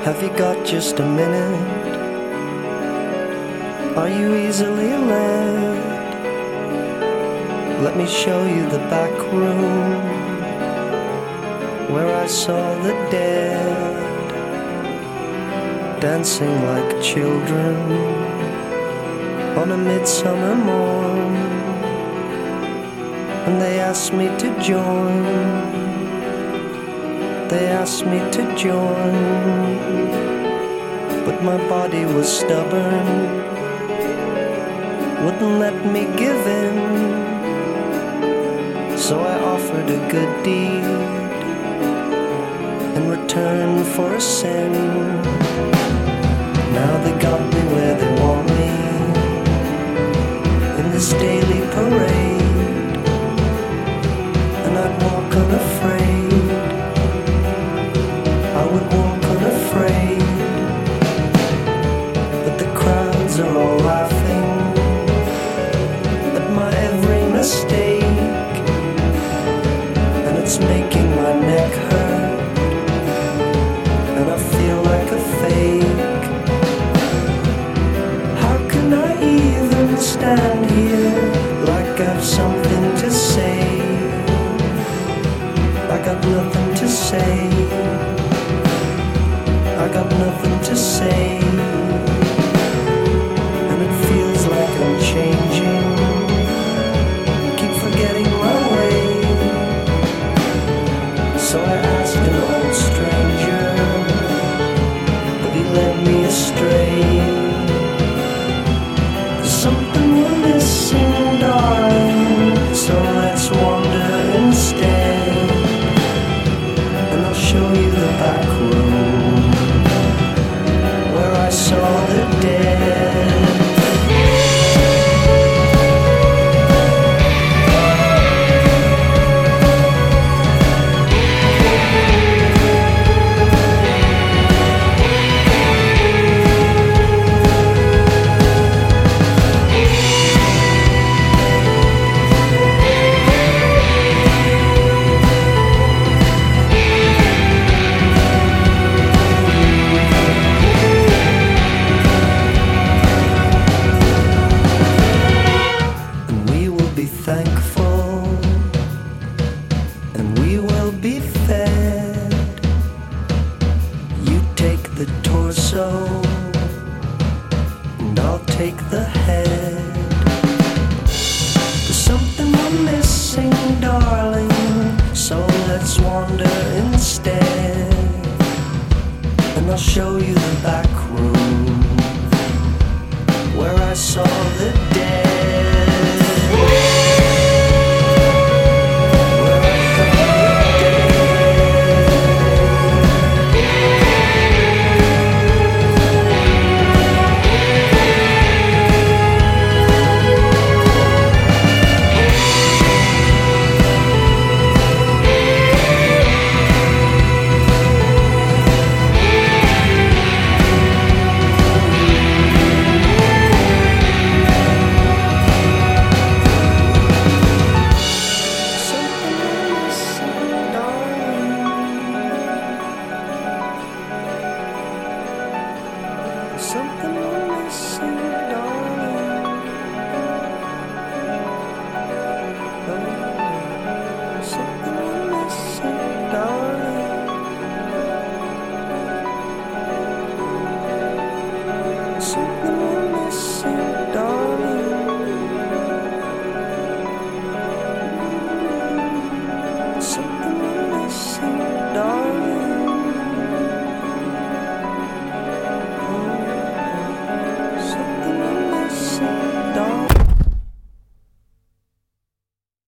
Have you got just a minute? Are you easily led? Let me show you the back room where I saw the dead dancing like children on a midsummer morn. And they asked me to join. They asked me to join, but my body was stubborn, wouldn't let me give in. So I offered a good deed in return for a sin. Now they got me where they want me, in this daily parade, and I'd walk unafraid. I would walk unafraid, but the crowds are all laughing at my every mistake, and it's making my neck hurt, and I feel like a fake. How can I even stand here like I've something to say? I got nothing to say. I got nothing to say, and it feels like I'm changing. Keep forgetting my way. So I asked an old stranger, but he led me astray. There's something we're missing, darling, so let's wander instead, and I'll show you the back room where I saw the dead. Thankful, and we will be fed. You take the torso, and I'll take the head. There's something we're missing, darling, so let's wander instead, and I'll show you the back room where I saw the